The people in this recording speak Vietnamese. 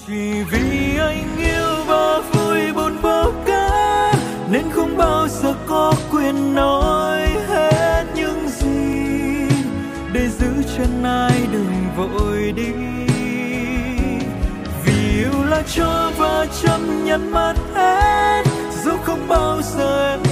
Chỉ vì anh yêu và vui buồn vô cớ nên không bao giờ có quyền nói hết những gì để giữ chân ai đừng vội đi. Vì yêu là cho và chấp nhận mất hết, dẫu không bao giờ em